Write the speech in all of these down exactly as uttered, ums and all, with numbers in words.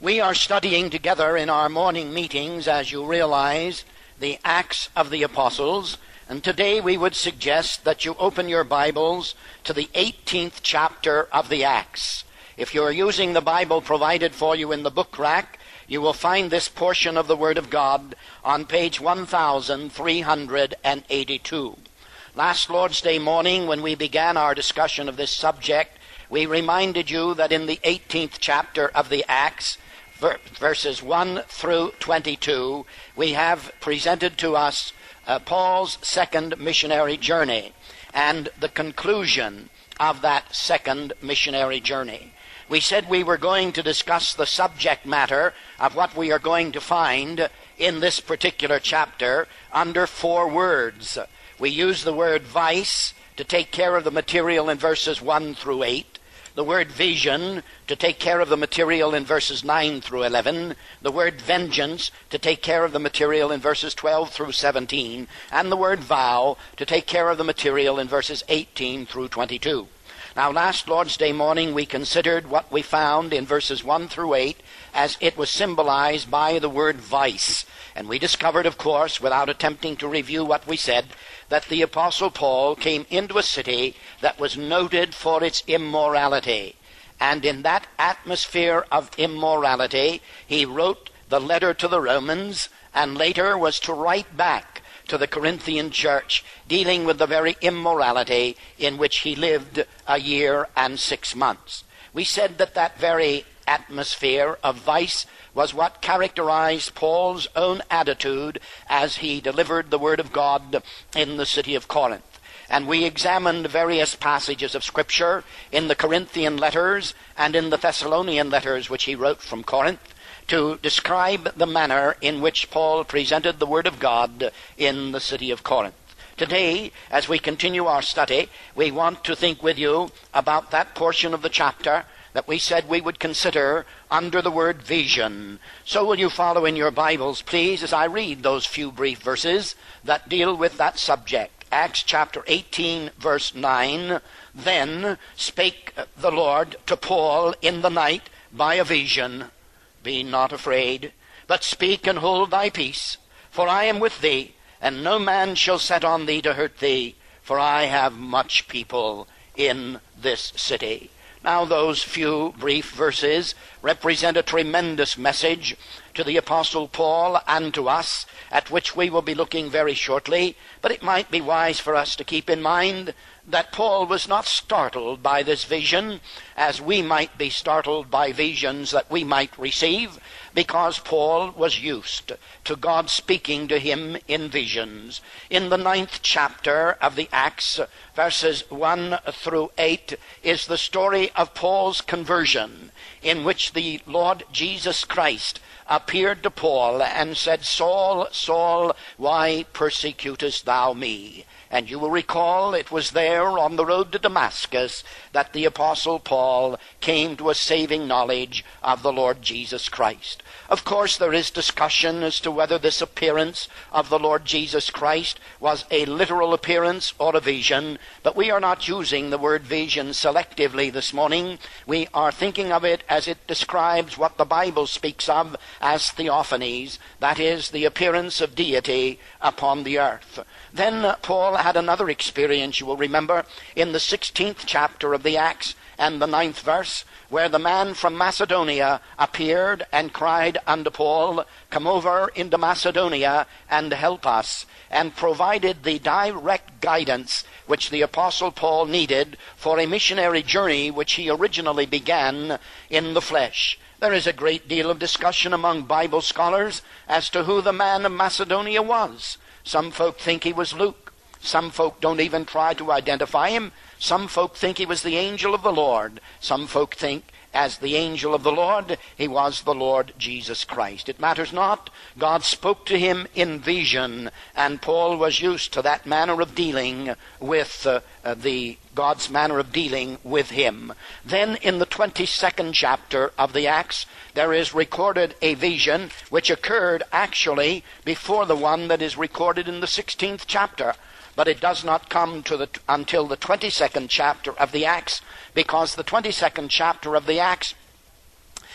We are studying together in our morning meetings, as you realize, the Acts of the Apostles, and today we would suggest that you open your Bibles to the eighteenth chapter of the Acts. If you are using the Bible provided for you in the book rack, you will find this portion of the Word of God on page one thousand three hundred eighty-two. Last Lord's Day morning, when we began our discussion of this subject, we reminded you that in the eighteenth chapter of the Acts, verses one through twenty-two, we have presented to us uh, Paul's second missionary journey and the conclusion of that second missionary journey. We said we were going to discuss the subject matter of what we are going to find in this particular chapter under four words. We use the word vice to take care of the material in verses one through eight. The word vision to take care of the material in verses nine through eleven, the word vengeance to take care of the material in verses twelve through seventeen, and the word vow to take care of the material in verses eighteen through twenty-two. Now, last Lord's Day morning we considered what we found in verses one through eight as it was symbolized by the word vice. And we discovered, of course, without attempting to review what we said, that the Apostle Paul came into a city that was noted for its immorality. And in that atmosphere of immorality, he wrote the letter to the Romans, and later was to write back to the Corinthian church, dealing with the very immorality in which he lived a year and six months. We said that that very atmosphere of vice was what characterized Paul's own attitude as he delivered the Word of God in the city of Corinth. And we examined various passages of Scripture in the Corinthian letters and in the Thessalonian letters which he wrote from Corinth to describe the manner in which Paul presented the Word of God in the city of Corinth. Today, as we continue our study, we want to think with you about that portion of the chapter that we said we would consider under the word vision. So will you follow in your Bibles, please, as I read those few brief verses that deal with that subject. Acts chapter eighteen, verse nine. Then spake the Lord to Paul in the night by a vision. Be not afraid, but speak and hold thy peace, for I am with thee, and no man shall set on thee to hurt thee, for I have much people in this city. Now, those few brief verses represent a tremendous message to the Apostle Paul and to us, at which we will be looking very shortly. But it might be wise for us to keep in mind that Paul was not startled by this vision as we might be startled by visions that we might receive, because Paul was used to God speaking to him in visions. In the ninth chapter of the Acts, verses one through eight, is the story of Paul's conversion, in which the Lord Jesus Christ appeared to Paul and said, Saul, Saul, why persecutest thou me? And you will recall it was there on the road to Damascus that the Apostle Paul came to a saving knowledge of the Lord Jesus Christ. Of course, there is discussion as to whether this appearance of the Lord Jesus Christ was a literal appearance or a vision, but we are not using the word vision selectively this morning. We are thinking of it as it describes what the Bible speaks of as theophanies, that is, the appearance of deity upon the earth. Then Paul had another experience, you will remember, in the sixteenth chapter of the Acts and the ninth verse, where the man from Macedonia appeared and cried unto Paul, Come over into Macedonia and help us, and provided the direct guidance which the Apostle Paul needed for a missionary journey which he originally began in the flesh. There is a great deal of discussion among Bible scholars as to who the man of Macedonia was. Some folk think he was Luke. Some folk don't even try to identify him. Some folk think he was the angel of the Lord. Some folk think as the angel of the Lord, he was the Lord Jesus Christ. It matters not. God spoke to him in vision, and Paul was used to that manner of dealing with uh, uh, the God's manner of dealing with him. Then in the twenty-second chapter of the Acts, there is recorded a vision which occurred actually before the one that is recorded in the sixteenth chapter. But it does not come to the, until the twenty-second chapter of the Acts, because the twenty-second chapter of the Acts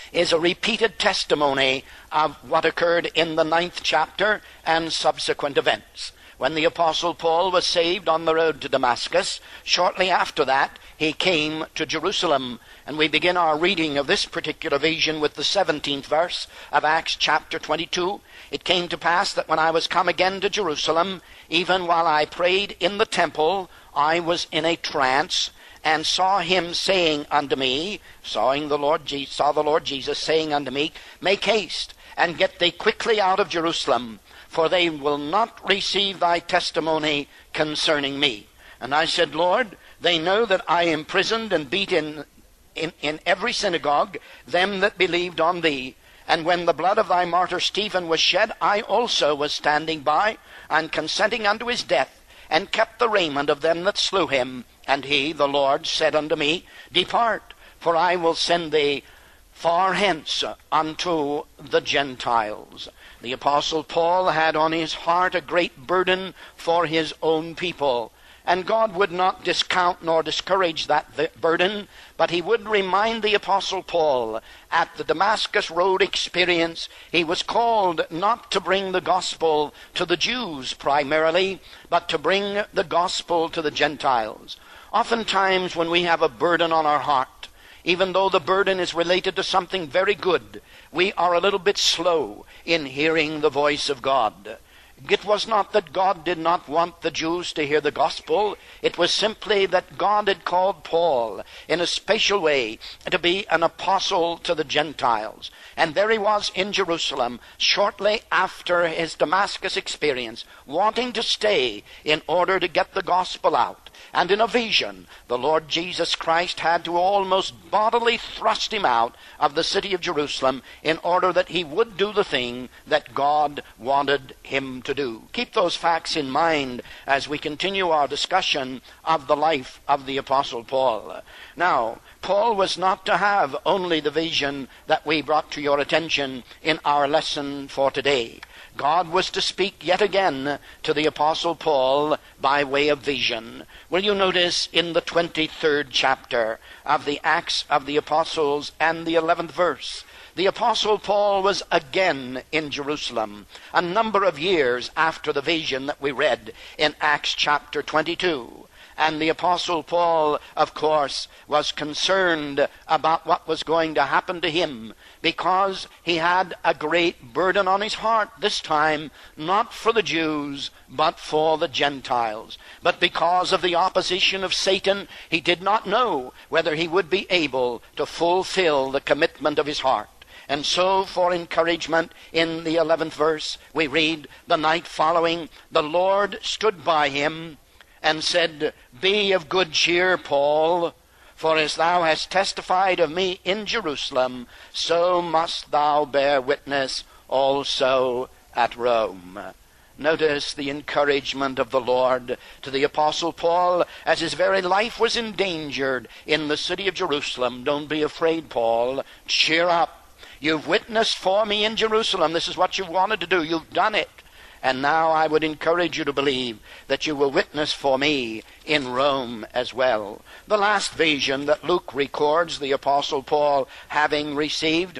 is a repeated testimony of what occurred in the ninth chapter and subsequent events. When the Apostle Paul was saved on the road to Damascus, shortly after that he came to Jerusalem. And we begin our reading of this particular vision with the seventeenth verse of Acts chapter twenty-two. It came to pass that when I was come again to Jerusalem, even while I prayed in the temple, I was in a trance, and saw him saying unto me, sawing the Lord Je- saw the Lord Jesus saying unto me, Make haste, and get thee quickly out of Jerusalem, for they will not receive thy testimony concerning me. And I said, Lord, they know that I imprisoned and beat in, in, in every synagogue them that believed on thee. And when the blood of thy martyr Stephen was shed, I also was standing by, and consenting unto his death, and kept the raiment of them that slew him. And he, the Lord, said unto me, Depart, for I will send thee far hence unto the Gentiles. The Apostle Paul had on his heart a great burden for his own people. And God would not discount nor discourage that burden, but he would remind the Apostle Paul at the Damascus Road experience, he was called not to bring the gospel to the Jews primarily, but to bring the gospel to the Gentiles. Oftentimes when we have a burden on our heart, even though the burden is related to something very good, we are a little bit slow in hearing the voice of God. It was not that God did not want the Jews to hear the gospel. It was simply that God had called Paul in a special way to be an apostle to the Gentiles. And there he was in Jerusalem shortly after his Damascus experience, wanting to stay in order to get the gospel out. And in a vision, the Lord Jesus Christ had to almost bodily thrust him out of the city of Jerusalem in order that he would do the thing that God wanted him to do. Keep those facts in mind as we continue our discussion of the life of the Apostle Paul. Now, Paul was not to have only the vision that we brought to your attention in our lesson for today. God was to speak yet again to the Apostle Paul by way of vision. Will you notice in the twenty-third chapter of the Acts of the Apostles and the eleventh verse, the Apostle Paul was again in Jerusalem a number of years after the vision that we read in Acts chapter twenty-two. And the Apostle Paul, of course, was concerned about what was going to happen to him, because he had a great burden on his heart, this time not for the Jews, but for the Gentiles. But because of the opposition of Satan, he did not know whether he would be able to fulfill the commitment of his heart. And so, for encouragement, in the eleventh verse, we read, The night following, the Lord stood by him, and said, Be of good cheer, Paul, for as thou hast testified of me in Jerusalem, so must thou bear witness also at Rome. Notice the encouragement of the Lord to the Apostle Paul as his very life was endangered in the city of Jerusalem. Don't be afraid, Paul. Cheer up. You've witnessed for me in Jerusalem. This is what you've wanted to do. You've done it. And now I would encourage you to believe that you will witness for me in Rome as well. The last vision that Luke records the Apostle Paul having received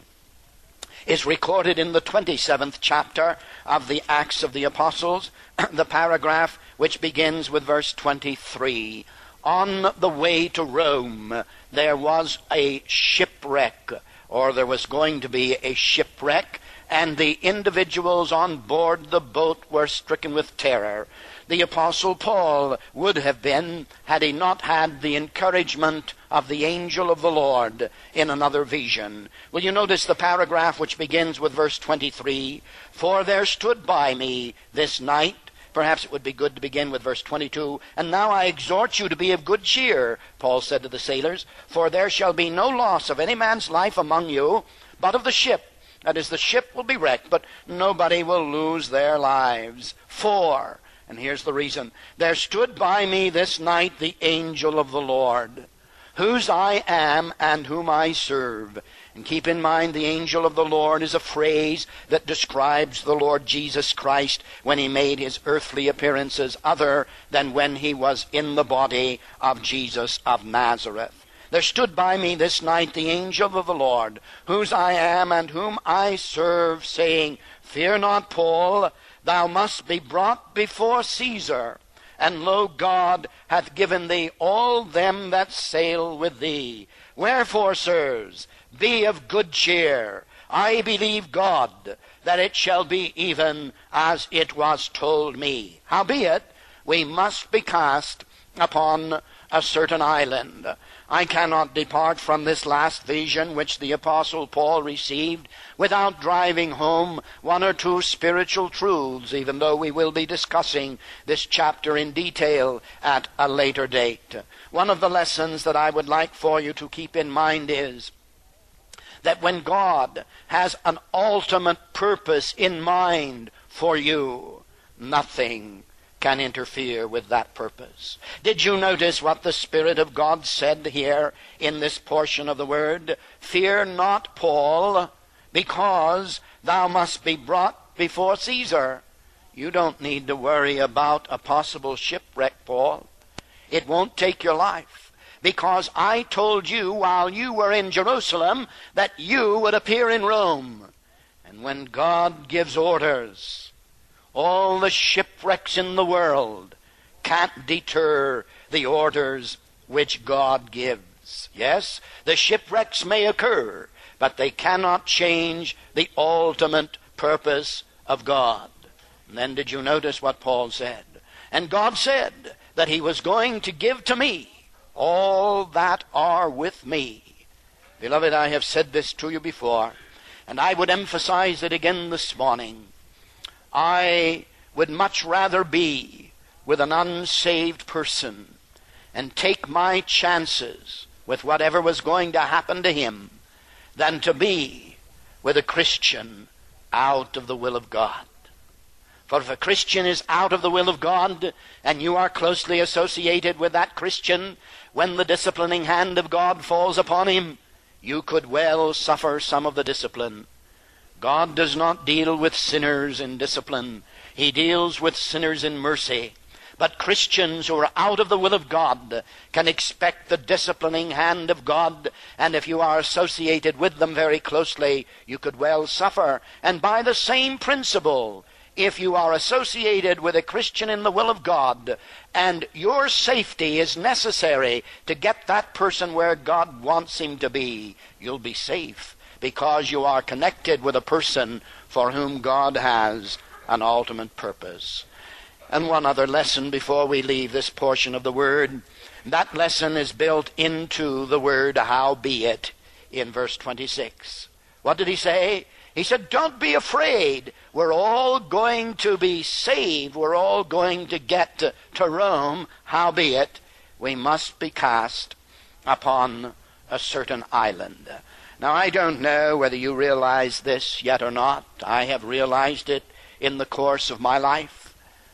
is recorded in the twenty-seventh chapter of the Acts of the Apostles, the paragraph which begins with verse twenty-three. On the way to Rome, there was a shipwreck, or there was going to be a shipwreck, and the individuals on board the boat were stricken with terror. The Apostle Paul would have been had he not had the encouragement of the angel of the Lord in another vision. Will you notice the paragraph which begins with verse twenty-three? For there stood by me this night. Perhaps it would be good to begin with verse twenty-two. And now I exhort you to be of good cheer, Paul said to the sailors, for there shall be no loss of any man's life among you, but of the ship. That is, the ship will be wrecked, but nobody will lose their lives. For, and here's the reason, there stood by me this night the angel of the Lord, whose I am and whom I serve. And keep in mind, the angel of the Lord is a phrase that describes the Lord Jesus Christ when he made his earthly appearances, other than when he was in the body of Jesus of Nazareth. There stood by me this night the angel of the Lord, whose I am and whom I serve, saying, Fear not, Paul, thou must be brought before Caesar. And lo, God hath given thee all them that sail with thee. Wherefore, sirs, be of good cheer. I believe God, that it shall be even as it was told me. Howbeit, we must be cast upon a certain island. I cannot depart from this last vision which the Apostle Paul received without driving home one or two spiritual truths, even though we will be discussing this chapter in detail at a later date. One of the lessons that I would like for you to keep in mind is that when God has an ultimate purpose in mind for you, nothing can interfere with that purpose. Did you notice what the Spirit of God said here in this portion of the word? Fear not, Paul, because thou must be brought before Caesar. You don't need to worry about a possible shipwreck, Paul. It won't take your life, because I told you while you were in Jerusalem that you would appear in Rome. And when God gives orders, all the shipwrecks in the world can't deter the orders which God gives. Yes, the shipwrecks may occur, but they cannot change the ultimate purpose of God. And then did you notice what Paul said? And God said that he was going to give to me all that are with me. Beloved, I have said this to you before, and I would emphasize it again this morning. I would much rather be with an unsaved person and take my chances with whatever was going to happen to him than to be with a Christian out of the will of God. For if a Christian is out of the will of God and you are closely associated with that Christian, when the disciplining hand of God falls upon him, you could well suffer some of the discipline. God does not deal with sinners in discipline. He deals with sinners in mercy. But Christians who are out of the will of God can expect the disciplining hand of God, and if you are associated with them very closely, you could well suffer. And by the same principle, if you are associated with a Christian in the will of God, and your safety is necessary to get that person where God wants him to be, you'll be safe, because you are connected with a person for whom God has an ultimate purpose. And one other lesson before we leave this portion of the word. That lesson is built into the word howbeit in verse twenty-six. What did he say? He said, don't be afraid. We're all going to be saved. We're all going to get to, to Rome. Howbeit, we must be cast upon a certain island. Now, I don't know whether you realize this yet or not. I have realized it in the course of my life.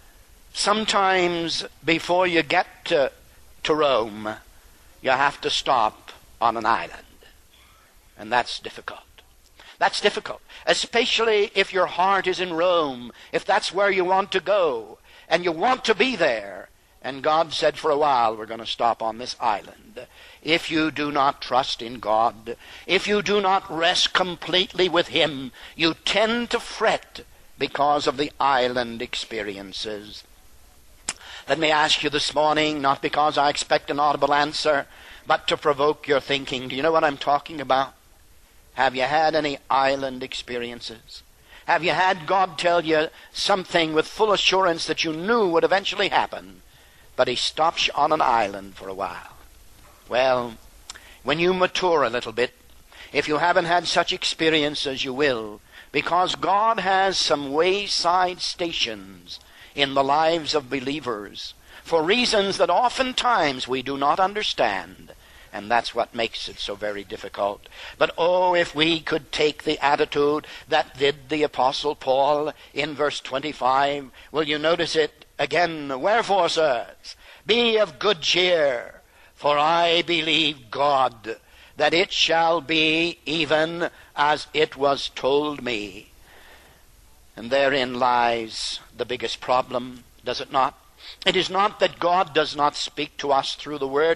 Sometimes before you get to, to Rome, you have to stop on an island. And that's difficult. That's difficult, especially if your heart is in Rome, if that's where you want to go, and you want to be there. And God said, for a while, we're going to stop on this island. If you do not trust in God, if you do not rest completely with Him, you tend to fret because of the island experiences. Let me ask you this morning, not because I expect an audible answer, but to provoke your thinking. Do you know what I'm talking about? Have you had any island experiences? Have you had God tell you something with full assurance that you knew would eventually happen, but He stops you on an island for a while? Well, when you mature a little bit, if you haven't had such experiences, you will, because God has some wayside stations in the lives of believers for reasons that oftentimes we do not understand. And that's what makes it so very difficult. But oh, if we could take the attitude that did the Apostle Paul in verse twenty-five. Will you notice it again? Wherefore, sirs, be of good cheer, for I believe God, that it shall be even as it was told me. And therein lies the biggest problem, does it not? It is not that God does not speak to us through the Word.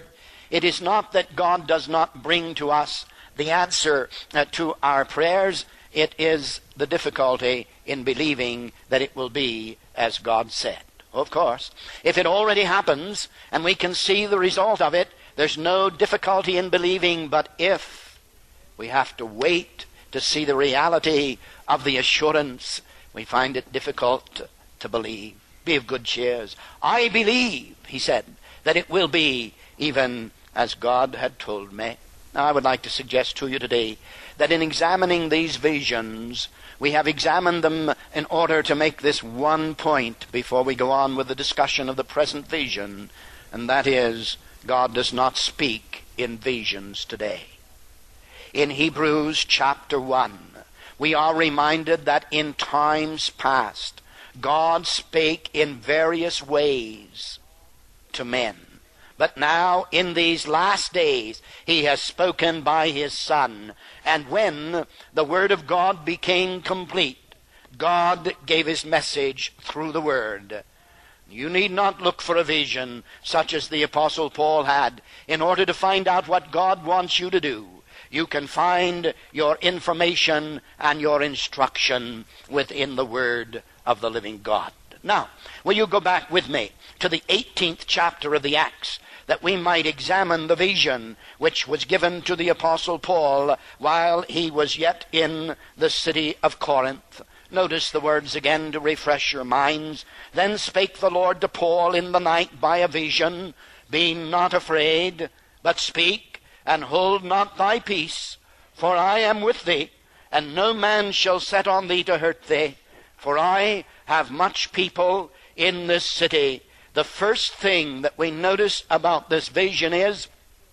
It is not that God does not bring to us the answer uh, to our prayers. It is the difficulty in believing that it will be as God said. Of course, if it already happens and we can see the result of it, there's no difficulty in believing. But if we have to wait to see the reality of the assurance, we find it difficult to believe. Be of good cheer. I believe, he said, that it will be even as God had told me. Now, I would like to suggest to you today that in examining these visions, we have examined them in order to make this one point before we go on with the discussion of the present vision, and that is, God does not speak in visions today. In Hebrews chapter one, we are reminded that in times past, God spake in various ways to men. But now, in these last days, he has spoken by his Son. And when the Word of God became complete, God gave his message through the Word. You need not look for a vision such as the Apostle Paul had in order to find out what God wants you to do. You can find your information and your instruction within the Word of the living God. Now, will you go back with me to the eighteenth chapter of the Acts, that we might examine the vision which was given to the Apostle Paul while he was yet in the city of Corinth. Notice the words again to refresh your minds. Then spake the Lord to Paul in the night by a vision, Be not afraid, but speak, and hold not thy peace, for I am with thee, and no man shall set on thee to hurt thee, for I have much people in this city. The first thing that we notice about this vision is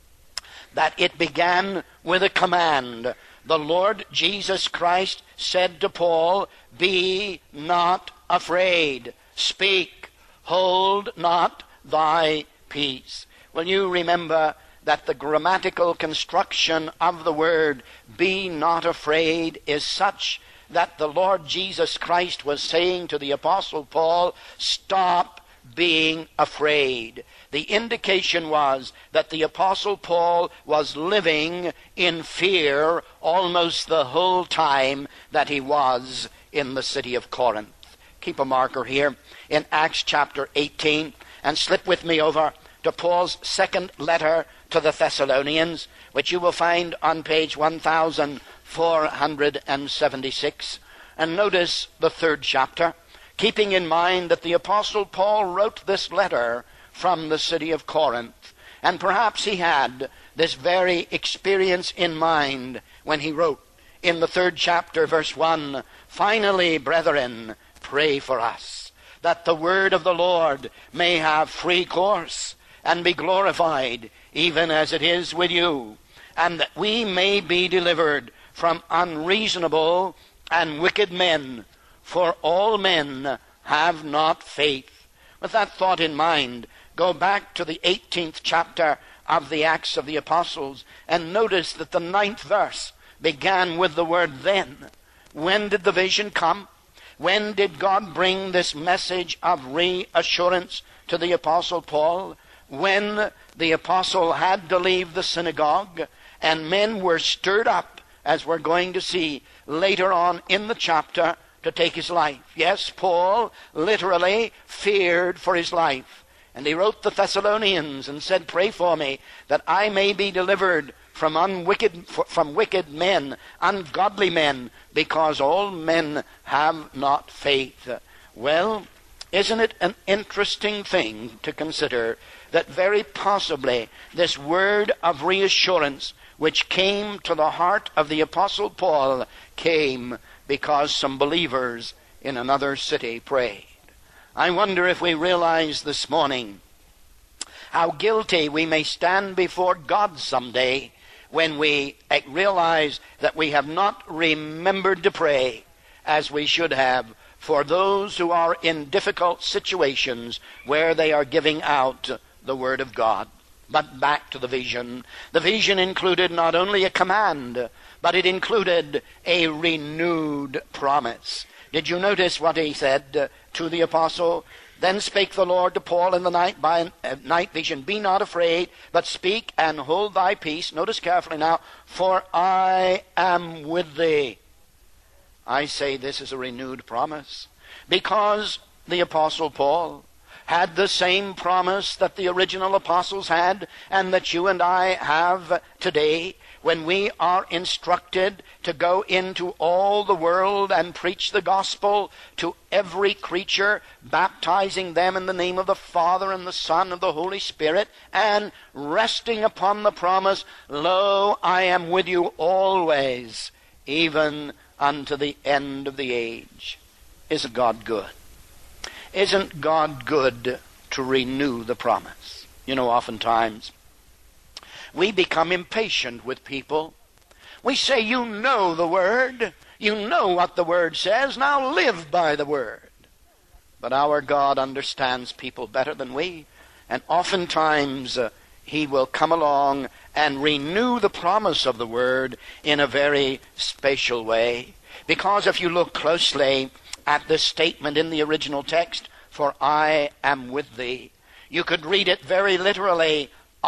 that it began with a command. The Lord Jesus Christ said to Paul, Be not afraid. Speak. Hold not thy peace. Well, you remember that the grammatical construction of the word be not afraid is such that the Lord Jesus Christ was saying to the Apostle Paul, Stop being afraid. The indication was that the Apostle Paul was living in fear almost the whole time that he was in the city of Corinth. Keep a marker here in Acts chapter eighteen and slip with me over to Paul's second letter to the Thessalonians, which you will find on page one thousand four hundred seventy-six. And notice the third chapter, keeping in mind that the Apostle Paul wrote this letter from the city of Corinth. And perhaps he had this very experience in mind when he wrote in the third chapter, verse one, Finally, brethren, pray for us, that the word of the Lord may have free course and be glorified, even as it is with you, and that we may be delivered from unreasonable and wicked men, for all men have not faith. With that thought in mind, go back to the eighteenth chapter of the Acts of the Apostles and notice that the ninth verse began with the word then. When did the vision come? When did God bring this message of reassurance to the Apostle Paul? When the apostle had to leave the synagogue and men were stirred up, as we're going to see later on in the chapter, to take his life. Yes, Paul literally feared for his life. And he wrote the Thessalonians and said, Pray for me that I may be delivered from unwicked, from wicked men, ungodly men, because all men have not faith. Well, isn't it an interesting thing to consider that very possibly this word of reassurance which came to the heart of the Apostle Paul came because some believers in another city prayed. I wonder if we realize this morning how guilty we may stand before God someday when we realize that we have not remembered to pray as we should have for those who are in difficult situations where they are giving out the Word of God. But back to the vision. The vision included not only a command, but it included a renewed promise. Did you notice what he said to the apostle? Then spake the Lord to Paul in the night by a night vision, Be not afraid, but speak and hold thy peace. Notice carefully now, for I am with thee. I say this is a renewed promise, because the Apostle Paul had the same promise that the original apostles had, and that you and I have today, when we are instructed to go into all the world and preach the gospel to every creature, baptizing them in the name of the Father and the Son and the Holy Spirit, and resting upon the promise, Lo, I am with you always, even unto the end of the age. Isn't God good? Isn't God good to renew the promise? You know, oftentimes we become impatient with people. We say, you know the Word. You know what the Word says. Now live by the Word. But our God understands people better than we. And oftentimes uh, He will come along and renew the promise of the Word in a very special way. Because if you look closely at this statement in the original text, for I am with thee, you could read it very literally,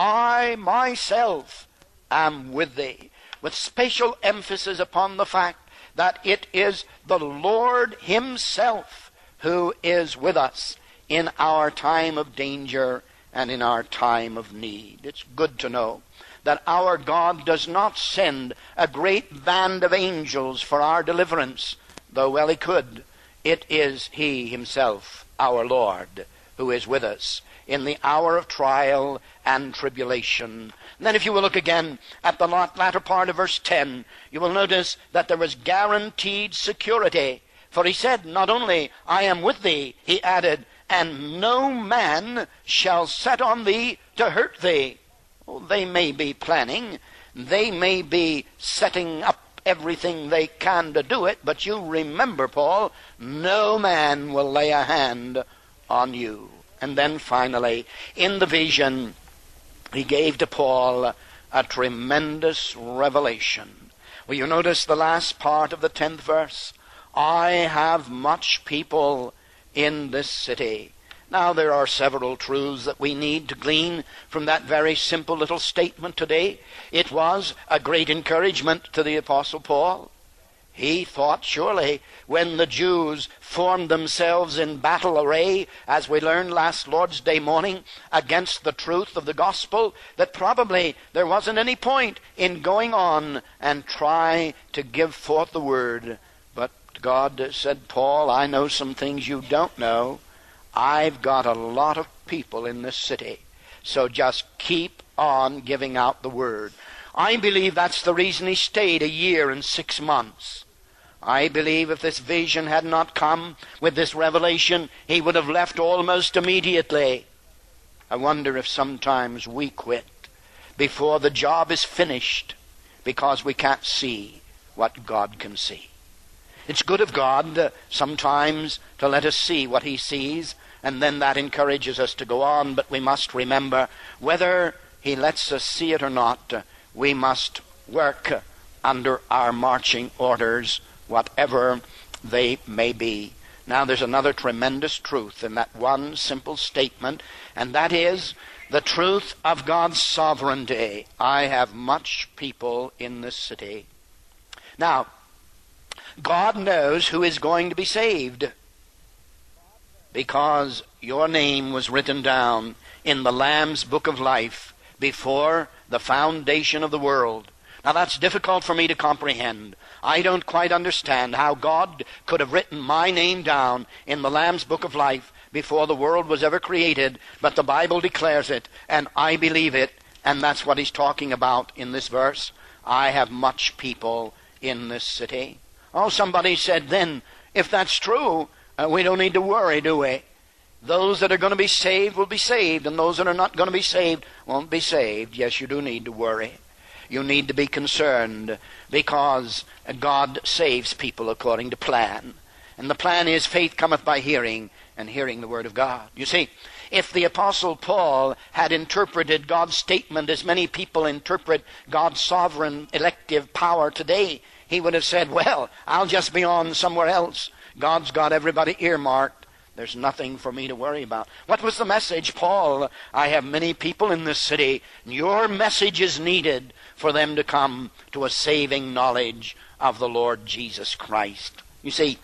I myself am with thee, with special emphasis upon the fact that it is the Lord Himself who is with us in our time of danger and in our time of need. It's good to know that our God does not send a great band of angels for our deliverance, though well He could. It is He Himself, our Lord, who is with us in the hour of trial and tribulation. And then if you will look again at the latter part of verse ten, you will notice that there was guaranteed security. For He said, not only I am with thee, He added, and no man shall set on thee to hurt thee. Oh, they may be planning, they may be setting up everything they can to do it, but you remember, Paul, no man will lay a hand on you. And then finally, in the vision, He gave to Paul a tremendous revelation. Well, you notice the last part of the tenth verse. I have much people in this city. Now, there are several truths that we need to glean from that very simple little statement today. It was a great encouragement to the Apostle Paul. He thought surely when the Jews formed themselves in battle array, as we learned last Lord's Day morning, against the truth of the gospel, that probably there wasn't any point in going on and try to give forth the word. But God said, Paul, I know some things you don't know. I've got a lot of people in this city, so just keep on giving out the word. I believe that's the reason he stayed a year and six months. I believe if this vision had not come with this revelation, he would have left almost immediately. I wonder if sometimes we quit before the job is finished because we can't see what God can see. It's good of God uh, sometimes to let us see what he sees, and then that encourages us to go on. But we must remember, whether he lets us see it or not, uh, we must work uh, under our marching orders, whatever they may be. Now there's another tremendous truth in that one simple statement, and that is the truth of God's sovereignty. I have much people in this city. Now, God knows who is going to be saved, because your name was written down in the Lamb's book of life before the foundation of the world. Now that's difficult for me to comprehend. I don't quite understand how God could have written my name down in the Lamb's book of life before the world was ever created, but the Bible declares it, and I believe it, and that's what he's talking about in this verse. I have much people in this city. Oh, somebody said then, if that's true, uh, we don't need to worry, do we? Those that are going to be saved will be saved, and those that are not going to be saved won't be saved. Yes, you do need to worry. You need to be concerned, because God saves people according to plan. And the plan is faith cometh by hearing, and hearing the word of God. You see, if the Apostle Paul had interpreted God's statement as many people interpret God's sovereign elective power today, he would have said, well, I'll just be on somewhere else. God's got everybody earmarked. there's nothing for me to worry about. What was the message? Paul, I have many people in this city. Your message is needed for them to come to a saving knowledge of the Lord Jesus Christ. You see,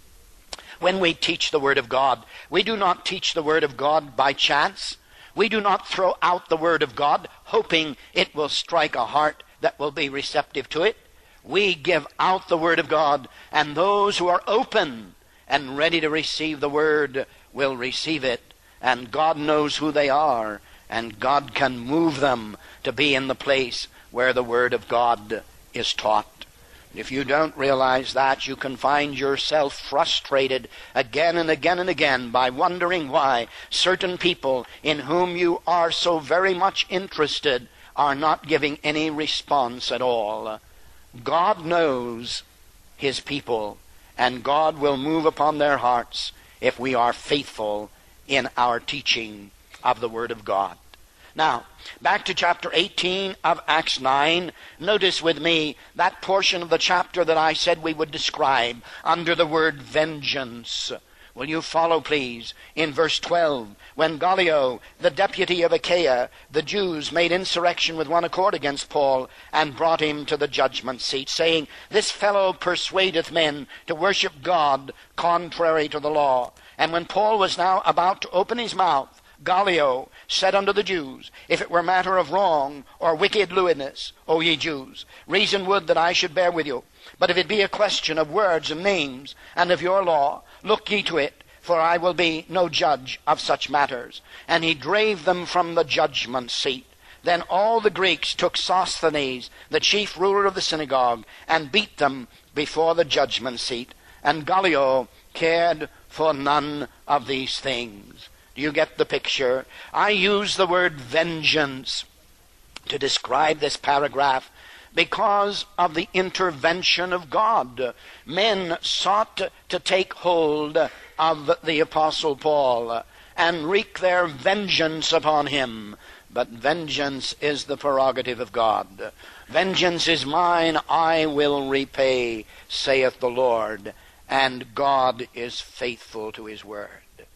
when we teach the Word of God, we do not teach the Word of God by chance. We do not throw out the Word of God hoping it will strike a heart that will be receptive to it. We give out the Word of God, and those who are open and ready to receive the Word will receive it. And God knows who they are, and God can move them to be in the place where the Word of God is taught. If you don't realize that, you can find yourself frustrated again and again and again by wondering why certain people in whom you are so very much interested are not giving any response at all. God knows His people, and God will move upon their hearts if we are faithful in our teaching of the Word of God. Now, back to chapter eighteen of Acts nine. Notice with me that portion of the chapter that I said we would describe under the word vengeance. Will you follow, please, in verse twelve? When Gallio, the deputy of Achaia, the Jews made insurrection with one accord against Paul, and brought him to the judgment seat, saying, This fellow persuadeth men to worship God contrary to the law. And when Paul was now about to open his mouth, Gallio said unto the Jews, If it were matter of wrong or wicked lewdness, O ye Jews, reason would that I should bear with you. But if it be a question of words and names, and of your law, look ye to it, for I will be no judge of such matters. And he drave them from the judgment seat. Then all the Greeks took Sosthenes, the chief ruler of the synagogue, and beat them before the judgment seat. And Gallio cared for none of these things. Do you get the picture? I use the word vengeance to describe this paragraph because of the intervention of God. Men sought to take hold of the Apostle Paul and wreak their vengeance upon him. But vengeance is the prerogative of God. Vengeance is mine, I will repay, saith the Lord. And God is faithful to His word.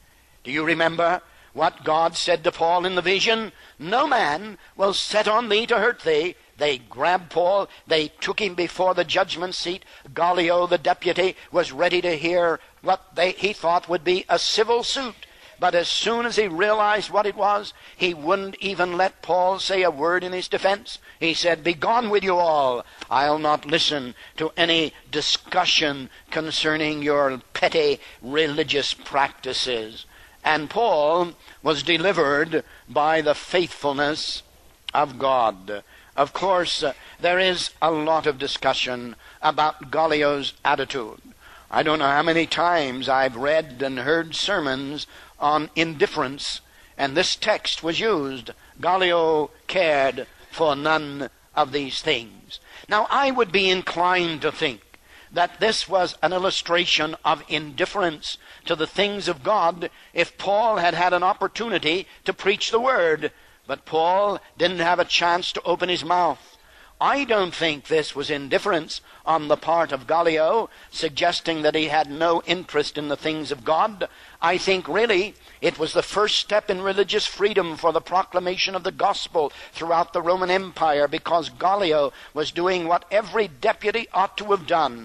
Do you remember what God said to Paul in the vision? No man will set on thee to hurt thee. They grabbed Paul. They took him before the judgment seat. Gallio, the deputy, was ready to hear what they, he thought would be a civil suit. But as soon as he realized what it was, he wouldn't even let Paul say a word in his defense. He said, Begone with you all. I'll not listen to any discussion concerning your petty religious practices. And Paul was delivered by the faithfulness of God. Of course, uh, there is a lot of discussion about Gallio's attitude. I don't know how many times I've read and heard sermons on indifference, and this text was used. Gallio cared for none of these things. Now, I would be inclined to think that this was an illustration of indifference to the things of God if Paul had had an opportunity to preach the word. But Paul didn't have a chance to open his mouth. I don't think this was indifference on the part of Gallio, suggesting that he had no interest in the things of God. I think really it was the first step in religious freedom for the proclamation of the gospel throughout the Roman Empire, because Gallio was doing what every deputy ought to have done: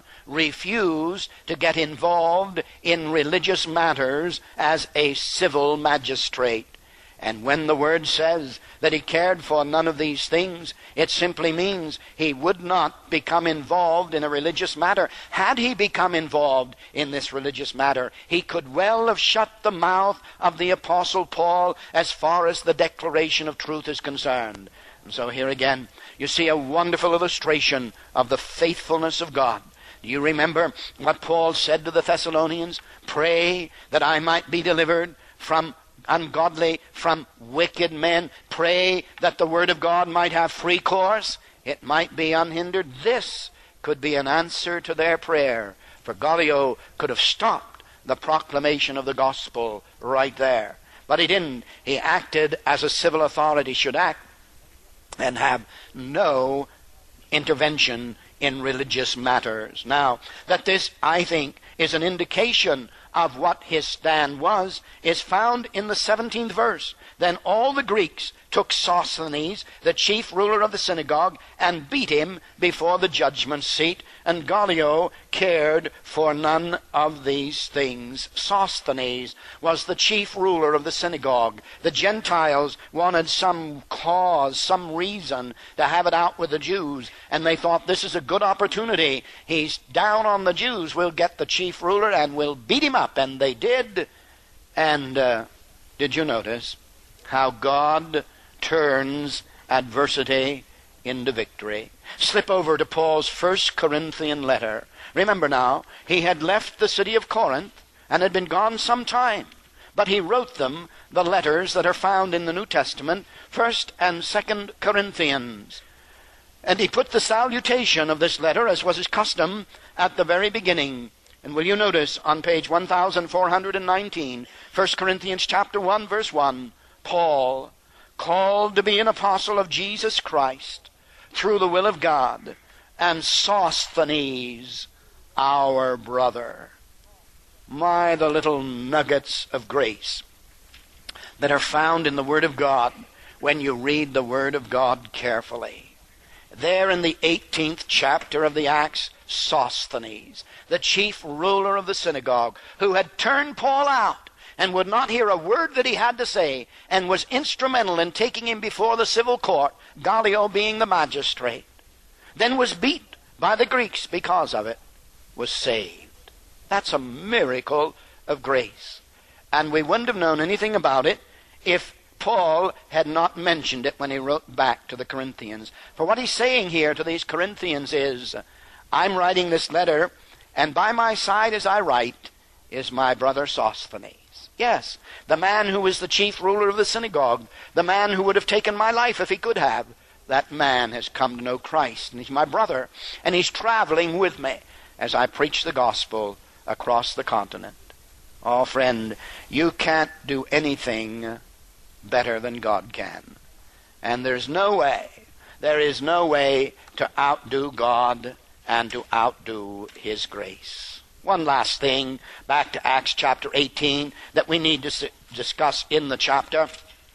refuse to get involved in religious matters as a civil magistrate. And when the word says that he cared for none of these things, it simply means he would not become involved in a religious matter. Had he become involved in this religious matter, he could well have shut the mouth of the Apostle Paul as far as the declaration of truth is concerned. And so here again, you see a wonderful illustration of the faithfulness of God. Do you remember what Paul said to the Thessalonians? Pray that I might be delivered from ungodly, from wicked men. Pray that the word of God might have free course. It might be unhindered. This could be an answer to their prayer. For Gallio could have stopped the proclamation of the gospel right there. But he didn't. He acted as a civil authority should act and have no intervention in religious matters. Now, that this, I think, is an indication of what his stand was is found in the seventeenth verse. Then all the Greeks took Sosthenes, the chief ruler of the synagogue, and beat him before the judgment seat. And Gallio cared for none of these things. Sosthenes was the chief ruler of the synagogue. The Gentiles wanted some cause, some reason to have it out with the Jews. And they thought, this is a good opportunity. He's down on the Jews. We'll get the chief ruler and we'll beat him up. And they did. And uh, did you notice how God turns adversity into victory? Slip over to Paul's first Corinthian letter. Remember now, he had left the city of Corinth and had been gone some time. But he wrote them the letters that are found in the New Testament, First and Second Corinthians. And he put the salutation of this letter, as was his custom, at the very beginning. And will you notice on page one thousand four hundred nineteen, First Corinthians chapter one, verse one, Paul, called to be an apostle of Jesus Christ, through the will of God, and Sosthenes, our brother. My, the little nuggets of grace that are found in the Word of God when you read the Word of God carefully. There in the eighteenth chapter of the Acts, Sosthenes, the chief ruler of the synagogue, who had turned Paul out and would not hear a word that he had to say, and was instrumental in taking him before the civil court, Gallio being the magistrate, then was beat by the Greeks because of it, was saved. That's a miracle of grace. And we wouldn't have known anything about it if Paul had not mentioned it when he wrote back to the Corinthians. For what he's saying here to these Corinthians is, I'm writing this letter, and by my side as I write is my brother Sosthenes. Yes, the man who was the chief ruler of the synagogue, the man who would have taken my life if he could have, that man has come to know Christ, and he's my brother, and he's traveling with me as I preach the gospel across the continent. Oh, friend, you can't do anything better than God can. And there's no way, there is no way to outdo God and to outdo His grace. One last thing, back to Acts chapter eighteen, that we need to discuss in the chapter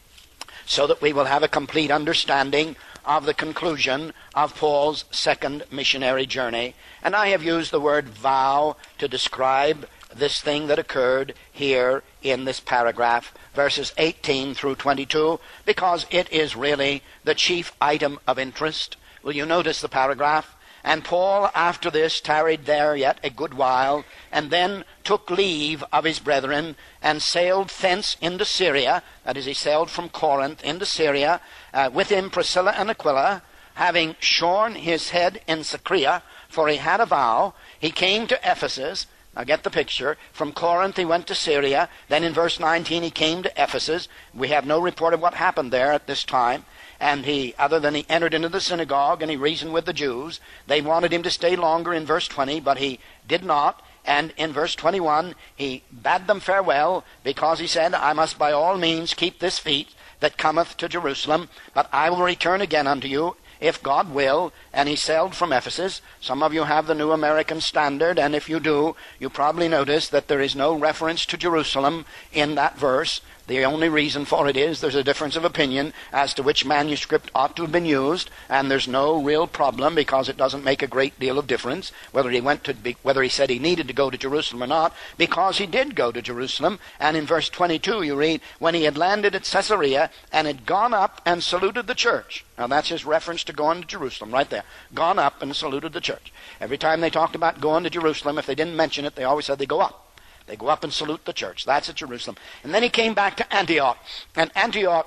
so that we will have a complete understanding of the conclusion of Paul's second missionary journey. And I have used the word vow to describe this thing that occurred here in this paragraph, verses eighteen through twenty-two, because it is really the chief item of interest. Will you notice the paragraph? And Paul after this tarried there yet a good while, and then took leave of his brethren, and sailed thence into Syria. That is, he sailed from Corinth into Syria, uh, with him Priscilla and Aquila, having shorn his head in Cenchrea, for he had a vow. He came to Ephesus. Now get the picture. From Corinth he went to Syria. Then in verse nineteen he came to Ephesus. We have no report of what happened there at this time. And he, other than he entered into the synagogue and he reasoned with the Jews. They wanted him to stay longer in verse twenty, but he did not. And in verse twenty-one, he bade them farewell, because he said, I must by all means keep this feast that cometh to Jerusalem, but I will return again unto you, if God will. And he sailed from Ephesus. Some of you have the New American Standard, and if you do, you probably notice that there is no reference to Jerusalem in that verse. The only reason for it is there's a difference of opinion as to which manuscript ought to have been used, and there's no real problem because it doesn't make a great deal of difference whether he went to be, whether he said he needed to go to Jerusalem or not, because he did go to Jerusalem. And in verse twenty-two you read, when he had landed at Caesarea and had gone up and saluted the church. Now that's his reference to going to Jerusalem right there. Gone up and saluted the church. Every time they talked about going to Jerusalem, if they didn't mention it, they always said they go up. They go up and salute the church. That's at Jerusalem. And then he came back to Antioch. And Antioch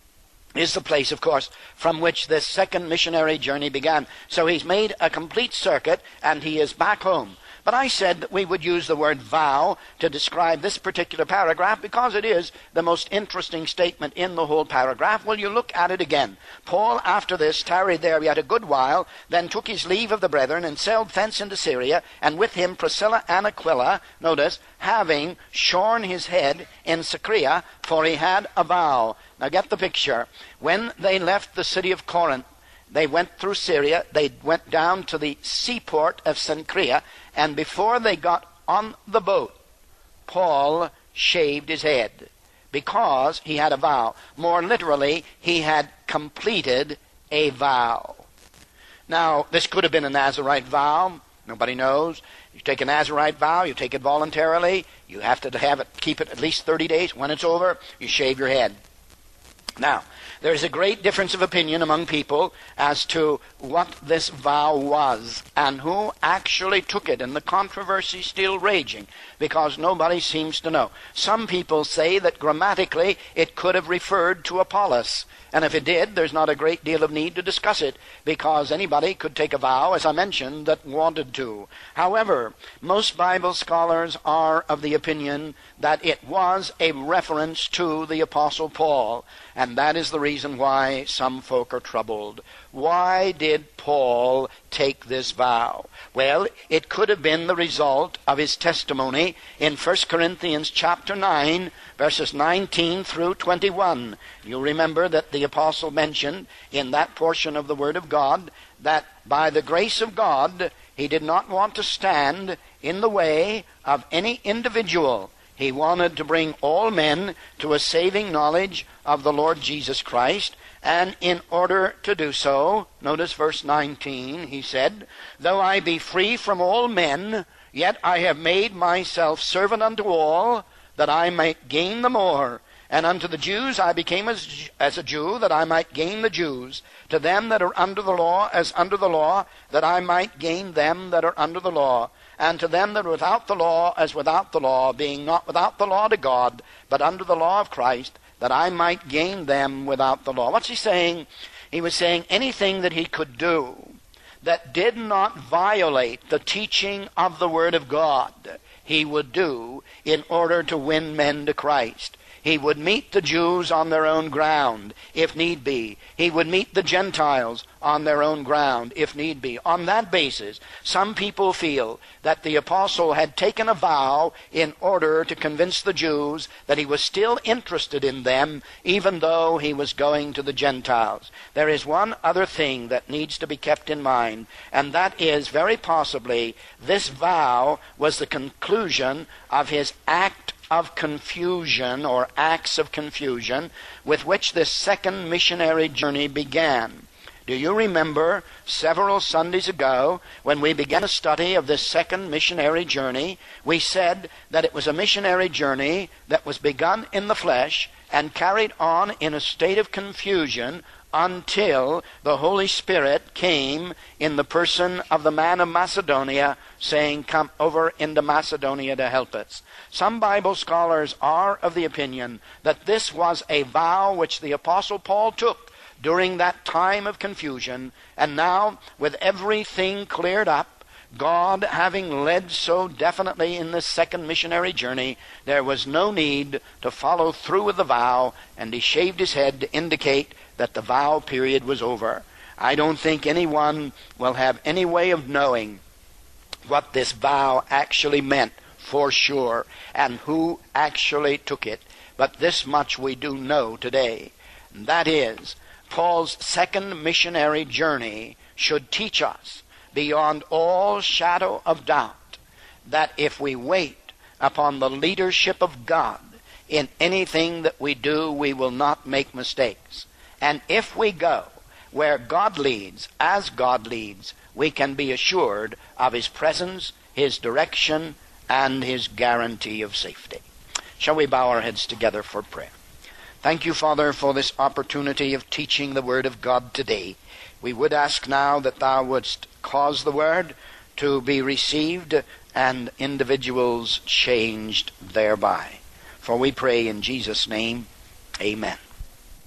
is the place, of course, from which this second missionary journey began. So he's made a complete circuit, and he is back home. But I said that we would use the word vow to describe this particular paragraph because it is the most interesting statement in the whole paragraph. Well, you look at it again. Paul, after this, tarried there yet a good while, then took his leave of the brethren, and sailed thence into Syria, and with him Priscilla and Aquila, notice, having shorn his head in Cenchrea, for he had a vow. Now get the picture. When they left the city of Corinth, they went through Syria, they went down to the seaport of Cenchrea, and before they got on the boat, Paul shaved his head, because he had a vow. More literally, he had completed a vow. Now, this could have been a Nazirite vow. Nobody knows. You take a Nazirite vow, you take it voluntarily. You have to have it, keep it at least thirty days. When it's over, you shave your head. Now, there is a great difference of opinion among people as to what this vow was and who actually took it, and the controversy still raging because nobody seems to know. Some people say that grammatically it could have referred to Apollos, and if it did, there's not a great deal of need to discuss it, because anybody could take a vow, as I mentioned, that wanted to. However, most Bible scholars are of the opinion that it was a reference to the Apostle Paul, and that is the reason why some folk are troubled. Why did Paul take this vow? Well, it could have been the result of his testimony in First Corinthians chapter nine, verses nineteen through twenty-one. You remember that the apostle mentioned in that portion of the Word of God that by the grace of God, he did not want to stand in the way of any individual. He wanted to bring all men to a saving knowledge of the Lord Jesus Christ, and in order to do so, notice verse nineteen, he said, "Though I be free from all men, yet I have made myself servant unto all, that I might gain the more. And unto the Jews I became as, as a Jew, that I might gain the Jews. To them that are under the law, as under the law, that I might gain them that are under the law. And to them that are without the law, as without the law, being not without the law to God, but under the law of Christ, that I might gain them without the law." What's he saying? He was saying anything that he could do that did not violate the teaching of the Word of God, he would do in order to win men to Christ. He would meet the Jews on their own ground, if need be. He would meet the Gentiles on their own ground, if need be. On that basis, some people feel that the apostle had taken a vow in order to convince the Jews that he was still interested in them, even though he was going to the Gentiles. There is one other thing that needs to be kept in mind, and that is, very possibly, this vow was the conclusion of his act of confusion, or acts of confusion, with which this second missionary journey began. Do you remember several Sundays ago, when we began a study of this second missionary journey, we said that it was a missionary journey that was begun in the flesh and carried on in a state of confusion until the Holy Spirit came in the person of the man of Macedonia, saying, "Come over into Macedonia to help us." Some Bible scholars are of the opinion that this was a vow which the Apostle Paul took during that time of confusion, and now, with everything cleared up, God having led so definitely in this second missionary journey, there was no need to follow through with the vow, and he shaved his head to indicate that the vow period was over. I don't think anyone will have any way of knowing what this vow actually meant for sure, and who actually took it. But this much we do know today. And that is, Paul's second missionary journey should teach us, beyond all shadow of doubt, that if we wait upon the leadership of God in anything that we do, we will not make mistakes. And if we go where God leads, as God leads, we can be assured of his presence, his direction, and his guarantee of safety. Shall we bow our heads together for prayer? Thank you, Father, for this opportunity of teaching the Word of God today. We would ask now that thou wouldst cause the Word to be received and individuals changed thereby. For we pray in Jesus' name, amen.